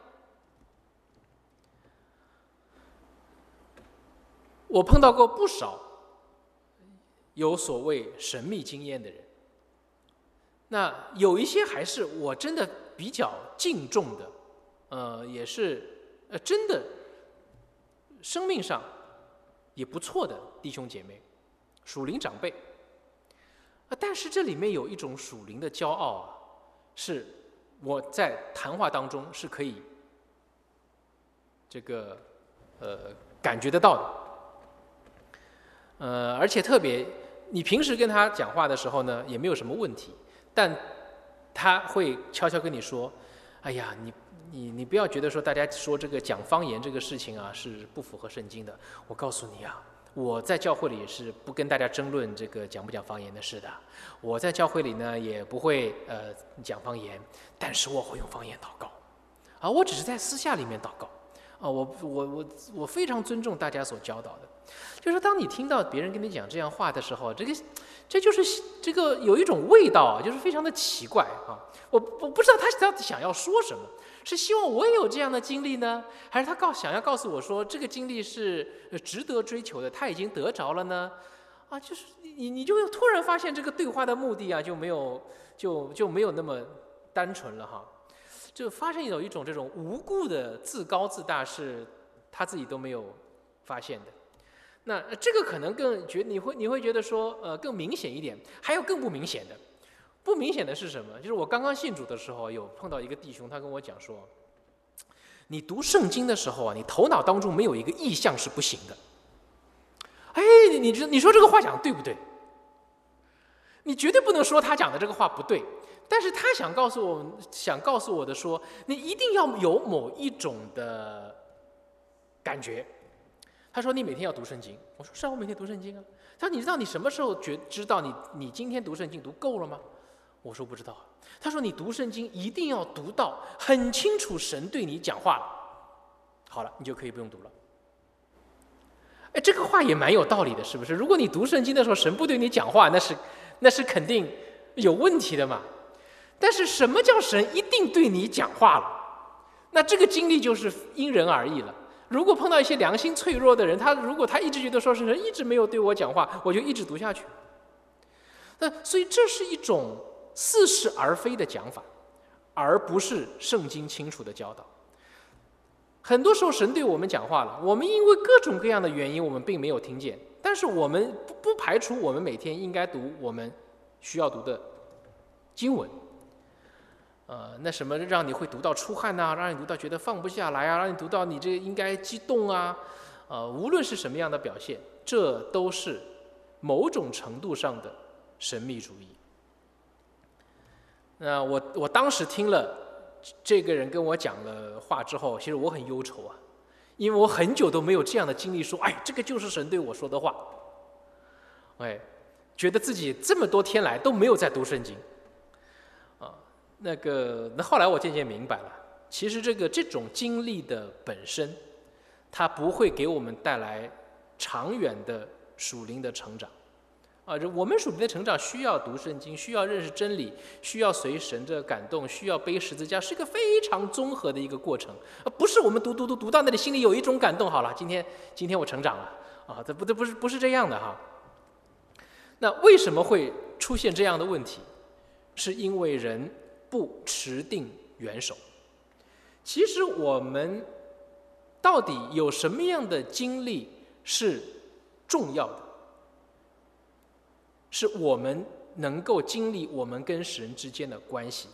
Speaker 1: 我碰到过不少有所谓神秘经验的人， 那有一些还是我真的比较敬重的，呃，也是呃真的生命上也不错的弟兄姐妹、属灵长辈。啊，但是这里面有一种属灵的骄傲啊，是我在谈话当中是可以这个呃感觉得到的。呃，而且特别你平时跟他讲话的时候呢，也没有什么问题，但他会悄悄跟你说：“哎呀，你你你不要觉得说大家说这个讲方言这个事情啊是不符合圣经的。我告诉你啊，我在教会里也是不跟大家争论这个讲不讲方言的事的。我在教会里呢也不会呃讲方言，但是我会用方言祷告，啊，我只是在私下里面祷告。啊，我我我我非常尊重大家所教导的。”就是当你听到别人跟你讲这样话的时候，这个这就是这个有一种味道啊，就是非常的奇怪啊。我我不知道他到底想要说什么，是希望我也有这样的经历呢，还是他告想要告诉我说这个经历是值得追求的，他已经得着了呢？啊，就是你你就突然发现这个对话的目的啊就没有就就没有那么单纯了哈，就发现有一种这种无故的自高自大，是他自己都没有发现的。那这个可能更觉你会你会觉得说呃更明显一点，还有更不明显的。不明显的是什么？就是我刚刚信主的时候，有碰到一个弟兄，他跟我讲说，你读圣经的时候啊，你头脑当中没有一个意象是不行的。哎，你你你说这个话讲对不对？你绝对不能说他讲的这个话不对，但是他想告诉我想告诉我的说，你一定要有某一种的感觉。他说你每天要读圣经，我说是啊，我每天读圣经啊。他说你知道你什么时候觉知道你你今天读圣经读够了吗？我说不知道。他说你读圣经一定要读到很清楚神对你讲话了，好了，你就可以不用读了。哎，这个话也蛮有道理的，是不是？如果你读圣经的时候神不对你讲话，那是那是肯定有问题的嘛。但是什么叫神一定对你讲话了？那这个经历就是因人而异了。如果碰到一些良心脆弱的人，他如果他一直觉得说是神一直没有对我讲话，我就一直读下去。那所以这是一种似是而非的讲法，而不是圣经清楚的教导。很多时候神对我们讲话了，我们因为各种各样的原因我们并没有听见，但是我们不不排除我们每天应该读我们需要读的经文。呃，那什么让你会读到出汗啊，让你读到觉得放不下来啊，让你读到你这个应该激动啊，呃，无论是什么样的表现，这都是某种程度上的神秘主义。那我我当时听了这个人跟我讲了话之后，其实我很忧愁啊，因为我很久都没有这样的经历说，哎，这个就是神对我说的话，哎，觉得自己这么多天来都没有在读圣经。那个，那后来我渐渐明白了，其实这个这种经历的本身，它不会给我们带来长远的属灵的成长。啊，我们属灵的成长需要读圣经，需要认识真理，需要随神的感动，需要背十字架，是一个非常综合的一个过程。啊，不是我们读读读读到那里，心里有一种感动，好了，今天今天我成长了啊，这不这不是不是这样的哈。那为什么会出现这样的问题？是因为人不持定元首。其实我们到底有什么样的经历是重要的？是我们能够经历我们跟神之间的关系。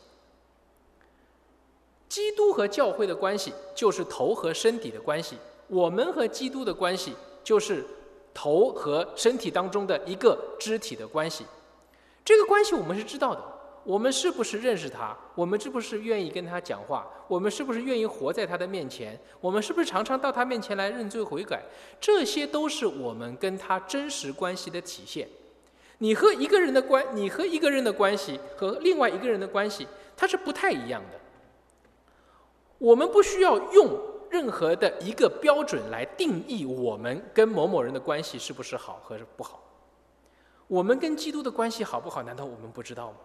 Speaker 1: 基督和教会的关系就是头和身体的关系，我们和基督的关系就是头和身体当中的一个肢体的关系。这个关系我们是知道的，我们是不是认识他？我们是不是愿意跟他讲话？我们是不是愿意活在他的面前？我们是不是常常到他面前来认罪悔改？这些都是我们跟他真实关系的体现。你和一个人的关，你和一个人的关系和另外一个人的关系，它是不太一样的。我们不需要用任何的一个标准来定义我们跟某某人的关系是不是好和不好。我们跟基督的关系好不好，难道我们不知道吗？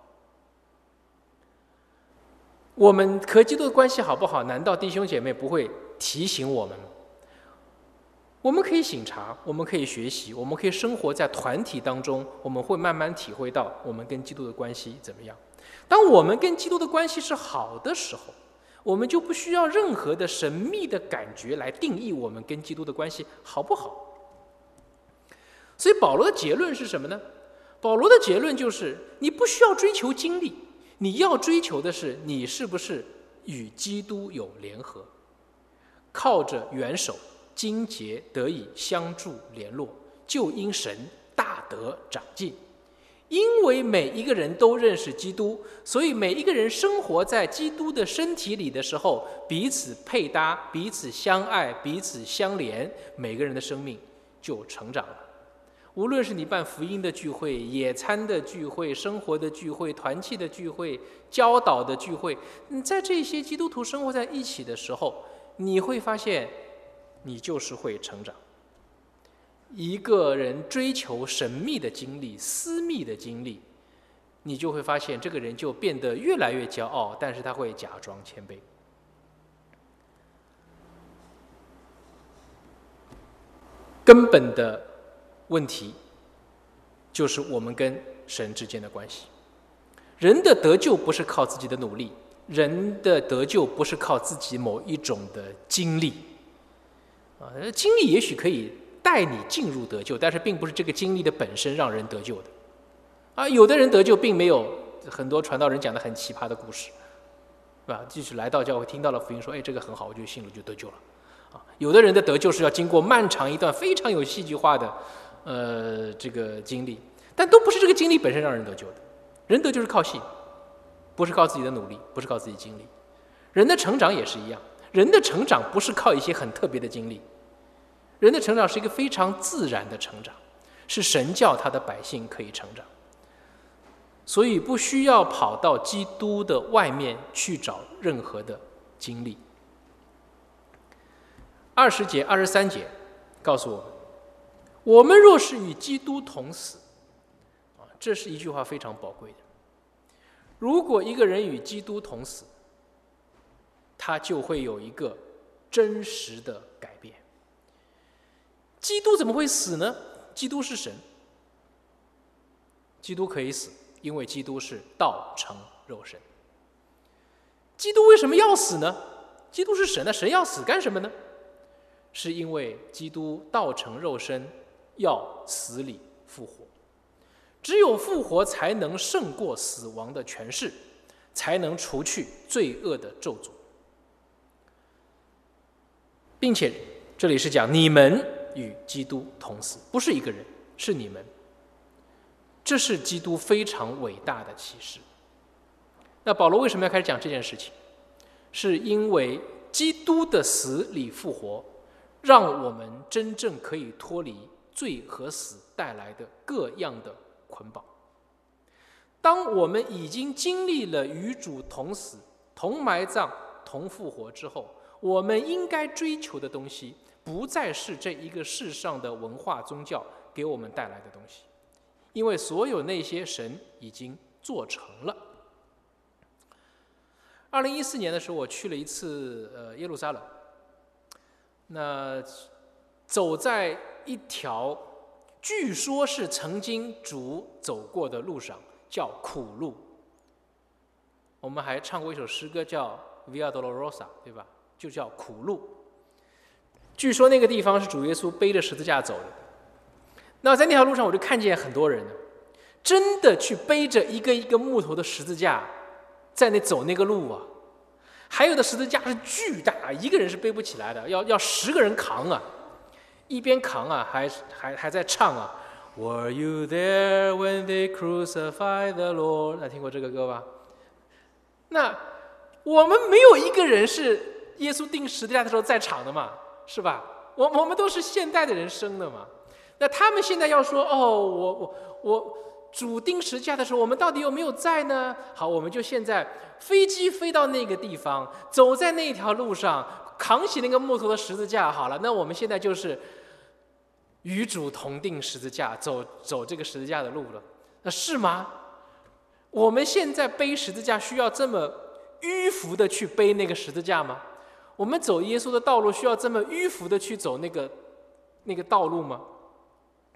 Speaker 1: 我们和基督的关系好不好，难道弟兄姐妹不会提醒我们吗？我们可以省察，我们可以学习，我们可以生活在团体当中，我们会慢慢体会到我们跟基督的关系怎么样。 当我们跟基督的关系是好的时候，我们就不需要任何的神秘的感觉来定义我们跟基督的关系好不好。所以保罗的结论是什么呢？保罗的结论就是，你不需要追求经历，你要追求的是你是不是与基督有联合，靠着元首经节得以相助联络，就因神大得长进。因为每一个人都认识基督，所以每一个人生活在基督的身体里的时候，彼此配搭，彼此相爱，彼此相连，每个人的生命就成长了。无论是你办福音的聚会、野餐的聚会、生活的聚会、团契的聚会、教导的聚会，你在这些基督徒生活在一起的时候，你会发现你就是会成长。一个人追求神秘的经历、私密的经历，你就会发现这个人就变得越来越骄傲，但是他会假装谦卑。根本的问题就是我们跟神之间的关系。人的得救不是靠自己的努力，人的得救不是靠自己某一种的经历啊，经历也许可以带你进入得救，但是并不是这个经历的本身让人得救的啊。有的人得救并没有很多传道人讲的很奇葩的故事，是吧？就是来到教会听到了福音说，哎，这个很好，我就信了，就得救了啊。有的人的得救是要经过漫长一段非常有戏剧化的呃这个经历，但都不是这个经历本身让人得救的。人得救是靠信，不是靠自己的努力，不是靠自己经历。人的成长也是一样，人的成长不是靠一些很特别的经历。人的成长是一个非常自然的成长，是神叫他的百姓可以成长，所以不需要跑到基督的外面去找任何的经历。二十节、二十三节告诉我们，我们若是与基督同死，啊，这是一句话非常宝贵的。如果一个人与基督同死，他就会有一个真实的改变。基督怎么会死呢？基督是神，基督可以死，因为基督是道成肉身。基督为什么要死呢？基督是神，那神要死干什么呢？是因为基督道成肉身，要死里复活。只有复活才能胜过死亡的权势，才能除去罪恶的咒诅。并且这里是讲你们与基督同死，不是一个人，是你们。这是基督非常伟大的启示。那保罗为什么要开始讲这件事情？是因为基督的死里复活，让我们真正可以脱离罪和死带来的各样的捆绑。当我们已经经历了与主同死、同埋葬、同复活之后，我们应该追求的东西不再是这一个世上的文化宗教给我们带来的东西，因为所有那些神已经做成了。二零一四年的时候，我去了一次呃耶路撒冷，那走在一条据说是曾经主走过的路上，叫苦路。我们还唱过一首诗歌叫 Via Dolorosa， 对吧？就叫苦路。据说那个地方是主耶稣背着十字架走的。那在那条路上，我就看见很多人真的去背着一个一个木头的十字架在那走那个路啊。还有的十字架是巨大，一个人是背不起来的，要要十个人扛啊，一边扛啊，还还还在唱啊 ，Were you there when they crucified the Lord？ 那听过这个歌吧？那我们没有一个人是耶稣钉十字架的时候在场的嘛，是吧？我我们都是现代的人生的嘛。那他们现在要说，哦，我我我。主钉十字架的时候，我们到底有没有在呢？好，我们就现在飞机飞到那个地方，走在那条路上，扛起那个木头的十字架。好了，那我们现在就是与主同钉十字架，走走这个十字架的路了。那是吗？我们现在背十字架需要这么迂腐的去背那个十字架吗？我们走耶稣的道路需要这么迂腐的去走那个那个道路吗？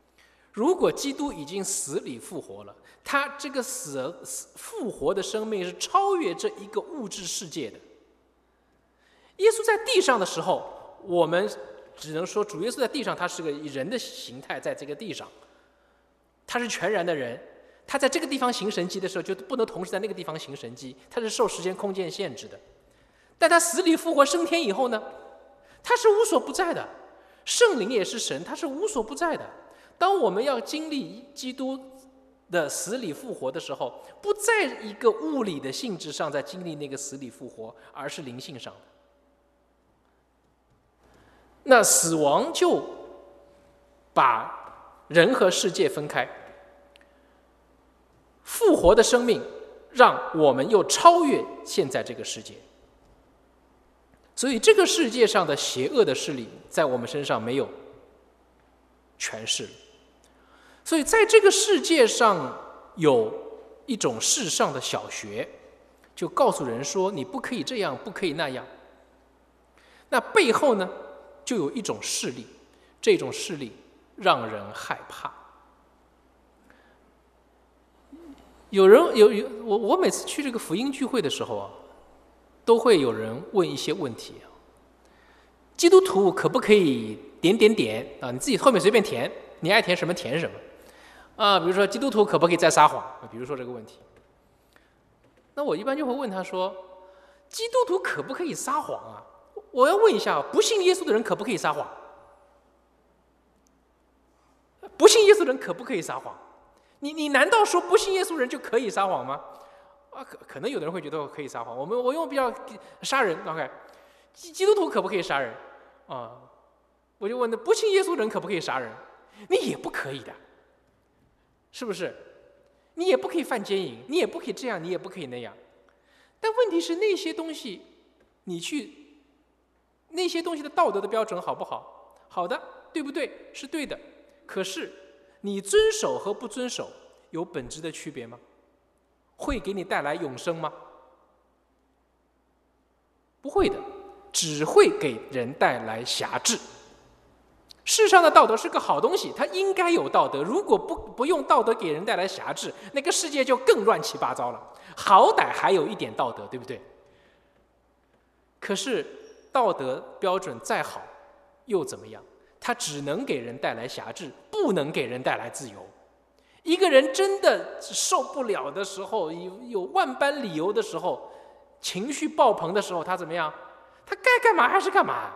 Speaker 1: 如果基督已经死里复活了，他这个死复活的生命是超越这一个物质世界的。耶稣在地上的时候，我们只能说主耶稣在地上，他是个以人的形态在这个地上，他是全然的人，他在这个地方行神迹的时候就不能同时在那个地方行神迹，他是受时间空间限制的。但他死里复活升天以后呢，他是无所不在的，圣灵也是神，他是无所不在的。当我们要经历基督的死里复活的时候，不在一个物理的性质上在经历那个死里复活，而是灵性上的。那死亡就把人和世界分开，复活的生命让我们又超越现在这个世界。所以这个世界上的邪恶的势力在我们身上没有权势了。所以在这个世界上有一种世上的小学，就告诉人说你不可以这样，不可以那样。那背后呢就有一种势力，这种势力让人害怕。有人有有我我每次去这个福音聚会的时候啊，都会有人问一些问题。基督徒可不可以点点点啊？你自己后面随便填，你爱填什么填什么啊？比如说基督徒可不可以再撒谎？比如说这个问题，那我一般就会问他说：基督徒可不可以撒谎啊？我要问一下，不信耶稣的人可不可以撒谎？不信耶稣的人可不可以撒谎？你你难道说不信耶稣人就可以撒谎吗？啊，可可能有的人会觉得可以撒谎。我们我用比较杀人 ，OK， 基基督徒可不可以杀人啊？我就问那不信耶稣人可不可以杀人？你也不可以的，是不是？你也不可以犯奸淫，你也不可以这样，你也不可以那样。但问题是那些东西，你去那些东西的道德的标准好不好？好的，对不对？是对的。可是你遵守和不遵守有本质的区别吗？会给你带来永生吗？不会的，只会给人带来辖制。世上的道德是个好东西，它应该有道德。如果不不用道德给人带来辖制，那个世界就更乱七八糟了。好歹还有一点道德，对不对？可是道德标准再好又怎么样？它只能给人带来辖制，不能给人带来自由。一个人真的受不了的时候，有有万般理由的时候，情绪爆棚的时候，他怎么样？他该干嘛还是干嘛。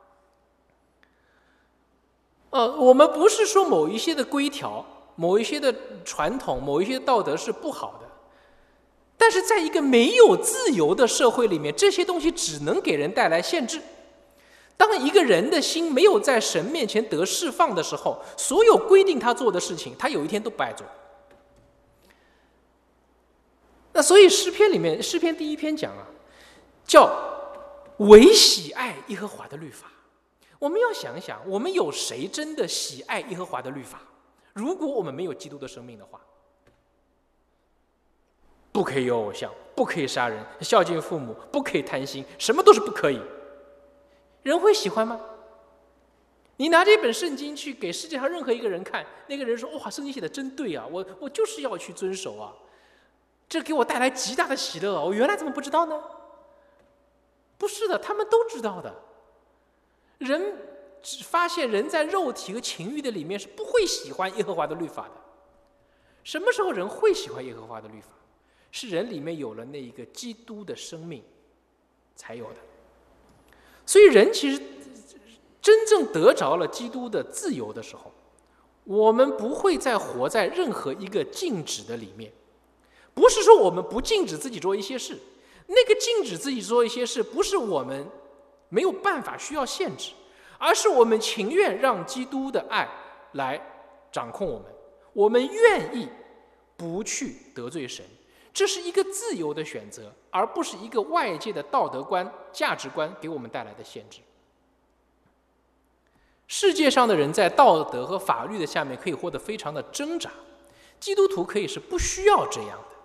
Speaker 1: 呃，我们不是说某一些的规条、某一些的传统、某一些的道德是不好的，但是在一个没有自由的社会里面，这些东西只能给人带来限制。当一个人的心没有在神面前得释放的时候，所有规定他做的事情，他有一天都不爱做。那所以诗篇里面，诗篇第一篇讲啊，叫唯喜爱耶和华的律法。我们要想一想，我们有谁真的喜爱耶和华的律法？如果我们没有基督的生命的话，不可以有偶像，不可以杀人，孝敬父母，不可以贪心，什么都是不可以。人会喜欢吗？你拿这本圣经去给世界上任何一个人看，那个人说：“哇，圣经写的真对啊，我我就是要去遵守啊，这给我带来极大的喜乐啊！我原来怎么不知道呢？”不是的，他们都知道的。人只发现人在肉体和情欲的里面是不会喜欢耶和华的律法的。什么时候人会喜欢耶和华的律法？是人里面有了那一个基督的生命才有的。所以人其实真正得着了基督的自由的时候，我们不会再活在任何一个禁止的里面。不是说我们不禁止自己做一些事，那个禁止自己做一些事不是我们没有办法需要限制，而是我们情愿让基督的爱来掌控我们，我们愿意不去得罪神。这是一个自由的选择，而不是一个外界的道德观、价值观给我们带来的限制。世界上的人在道德和法律的下面可以活得非常的挣扎，基督徒可以是不需要这样的。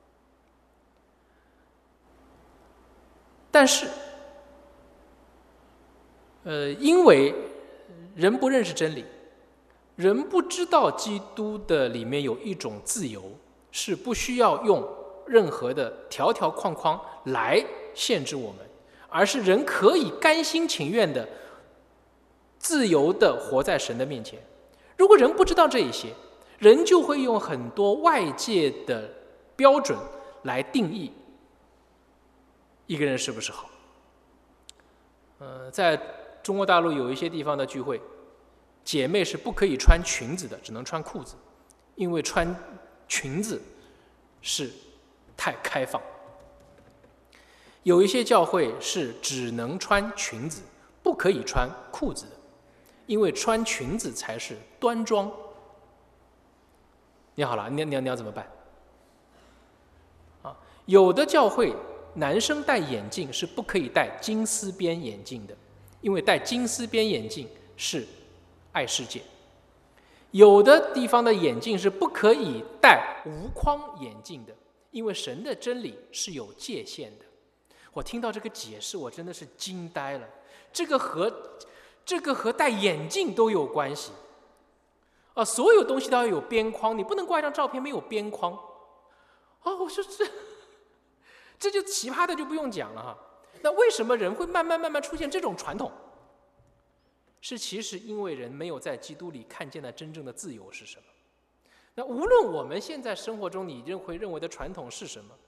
Speaker 1: 但是，呃，因为人不认识真理， 人不知道基督的里面有一种自由，是不需要用任何的条条框框来限制我们，而是人可以甘心情愿的自由的活在神的面前。如果人不知道这一些，人就会用很多外界的标准来定义一个人是不是好。呃，在中国大陆有一些地方的聚会，姐妹是不可以穿裙子的，只能穿裤子，因为穿裙子是太开放。有一些教会是只能穿裙子，不可以穿裤子的，因为穿裙子才是端庄。你好了，你你你要怎么办？啊，有的教会男生戴眼镜是不可以戴金丝边眼镜的，因为戴金丝边眼镜是爱世界。有的地方的眼镜是不可以戴无框眼镜的，因为神的真理是有界限的。我听到这个解释，我真的是惊呆了。这个和这个和戴眼镜都有关系啊！所有东西都要有边框，你不能挂一张照片没有边框啊！我说这这就奇葩的就不用讲了哈。那为什么人会慢慢慢慢出现这种传统？是其实因为人没有在基督里看见了真正的自由是什么。那无论我们现在生活中你认为认为的传统是什么，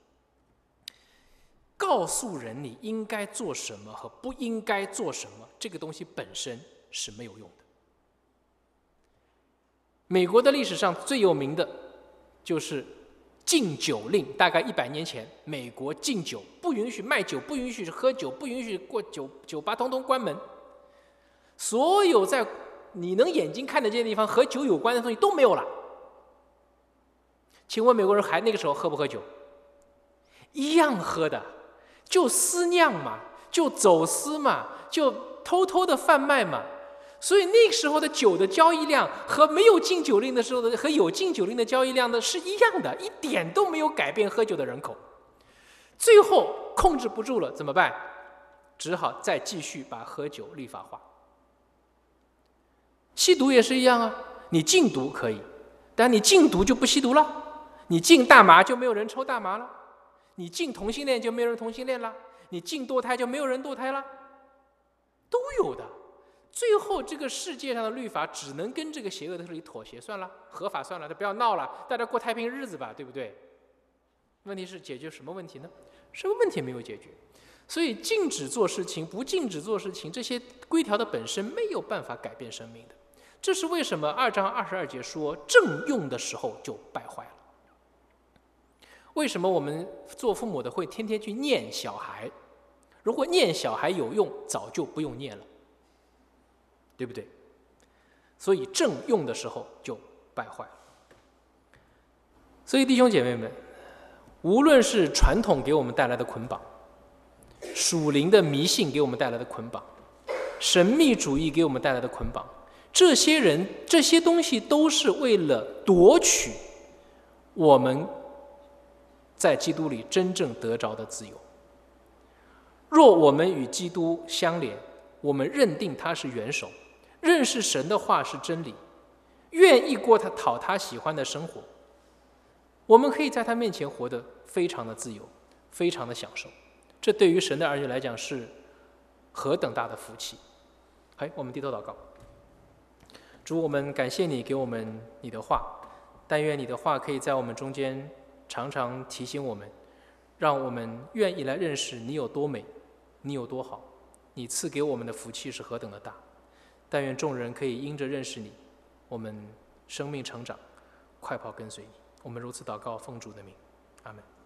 Speaker 1: 告诉人你应该做什么和不应该做什么，这个东西本身是没有用的。美国的历史上最有名的就是禁酒令，大概一百年前，美国禁酒，不允许卖酒，不允许喝酒，不允许过酒酒吧，通通关门。所有在你能眼睛看得见的地方和酒有关的东西都没有了。请问美国人还那个时候喝不喝酒？一样喝的，就私酿嘛，就走私嘛，就偷偷的贩卖嘛。所以那个时候的酒的交易量和没有禁酒令的时候的和有禁酒令的交易量的是一样的，一点都没有改变喝酒的人口。最后控制不住了怎么办？只好再继续把喝酒立法化。吸毒也是一样啊，你禁毒可以，但你禁毒就不吸毒了，你禁大麻就没有人抽大麻了，你禁同性恋就没有人同性恋了，你禁堕胎就没有人堕胎了，都有的。最后这个世界上的律法只能跟这个邪恶的势力妥协，算了，合法算了，不要闹了，大家过太平日子吧，对不对？问题是解决什么问题呢？什么问题没有解决？所以禁止做事情不禁止做事情，这些规条的本身没有办法改变生命的。这是为什么二章二十二节说正用的时候就败坏了。为什么我们做父母的会天天去念小孩？如果念小孩有用，早就不用念了，对不对？所以正用的时候就败坏了。所以弟兄姐妹们，无论是传统给我们带来的捆绑，属灵的迷信给我们带来的捆绑，神秘主义给我们带来的捆绑，这些人这些东西都是为了夺取我们在基督里真正得着的自由。若我们与基督相连，我们认定他是元首，认识神的话是真理，愿意过他讨他喜欢的生活，我们可以在他面前活得非常的自由，非常的享受。这对于神的儿女来讲是何等大的福气。哎，我们低头祷告。主，我们感谢你给我们你的话，但愿你的话可以在我们中间常常提醒我们，让我们愿意来认识你有多美，你有多好，你赐给我们的福气是何等的大。但愿众人可以因着认识你，我们生命成长，快跑跟随你。我们如此祷告，奉主的名，阿们。